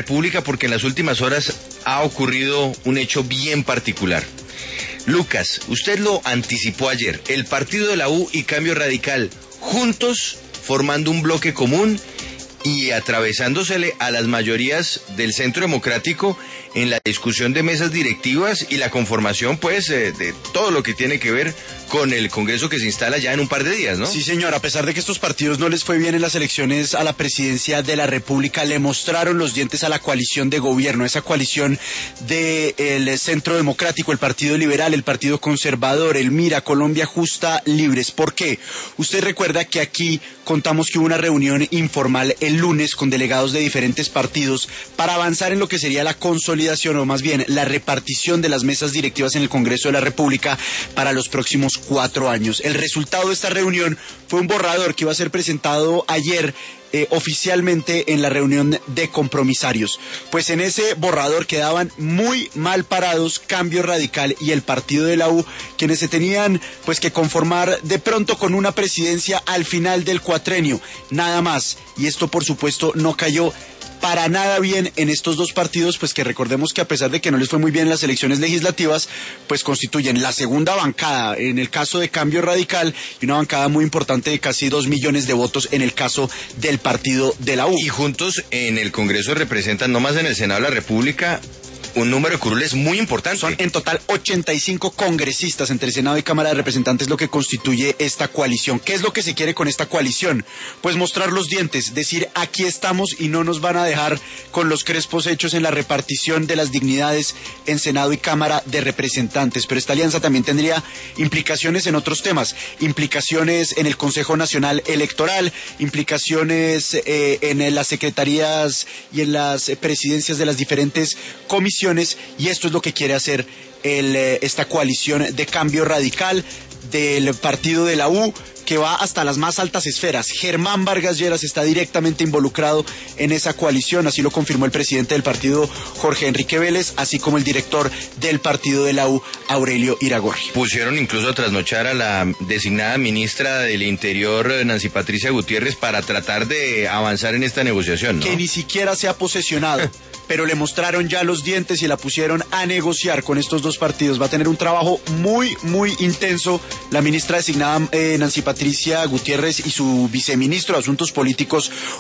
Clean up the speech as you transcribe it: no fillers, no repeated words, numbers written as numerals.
República porque en las últimas horas ha ocurrido un hecho bien particular. Lucas, usted lo anticipó ayer, el partido de la U y Cambio Radical, juntos formando un bloque común y atravesándosele a las mayorías del Centro Democrático en la discusión de mesas directivas y la conformación, pues, de todo lo que tiene que ver con el Congreso que se instala ya en un par de días, ¿no? Sí, señor, a pesar de que estos partidos no les fue bien en las elecciones a la presidencia de la República, le mostraron los dientes a la coalición de gobierno, esa coalición del Centro Democrático, el Partido Liberal, el Partido Conservador, el MIRA, Colombia Justa, Libres. ¿Por qué? Usted recuerda que aquí contamos que hubo una reunión informal el lunes con delegados de diferentes partidos para avanzar en lo que sería la consolidación, o más bien la repartición de las mesas directivas en el Congreso de la República para los próximos 4 años. El resultado de esta reunión fue un borrador que iba a ser presentado ayer oficialmente en la reunión de compromisarios. Pues en ese borrador quedaban muy mal parados Cambio Radical y el partido de la U, quienes se tenían pues que conformar de pronto con una presidencia al final del cuatrenio, nada más. Y esto por supuesto no cayó para nada bien en estos dos partidos, pues que recordemos que a pesar de que no les fue muy bien en las elecciones legislativas, pues constituyen la segunda bancada en el caso de Cambio Radical y una bancada muy importante de casi 2 millones de votos en el caso del partido de la U. Y juntos en el Congreso representan, no más en el Senado de la República, un número de curules muy importante. Son en total 85 congresistas entre Senado y Cámara de Representantes lo que constituye esta coalición. ¿Qué es lo que se quiere con esta coalición? Pues mostrar los dientes, decir aquí estamos y no nos van a dejar con los crespos hechos en la repartición de las dignidades en Senado y Cámara de Representantes. Pero esta alianza también tendría implicaciones en otros temas, implicaciones en el Consejo Nacional Electoral, implicaciones en las secretarías y en las presidencias de las diferentes comisiones. Y esto es lo que quiere hacer esta coalición de Cambio Radical del partido de la U, que va hasta las más altas esferas. Germán Vargas Lleras está directamente involucrado en esa coalición, así lo confirmó el presidente del partido, Jorge Enrique Vélez, así como el director del partido de la U, Aurelio Iragorri. Pusieron incluso a trasnochar a la designada ministra del Interior, Nancy Patricia Gutiérrez, para tratar de avanzar en esta negociación, ¿no? Que ni siquiera se ha posesionado. Pero le mostraron ya los dientes y la pusieron a negociar con estos dos partidos. Va a tener un trabajo muy, muy intenso la ministra designada Nancy Patricia Gutiérrez y su viceministro de Asuntos Políticos,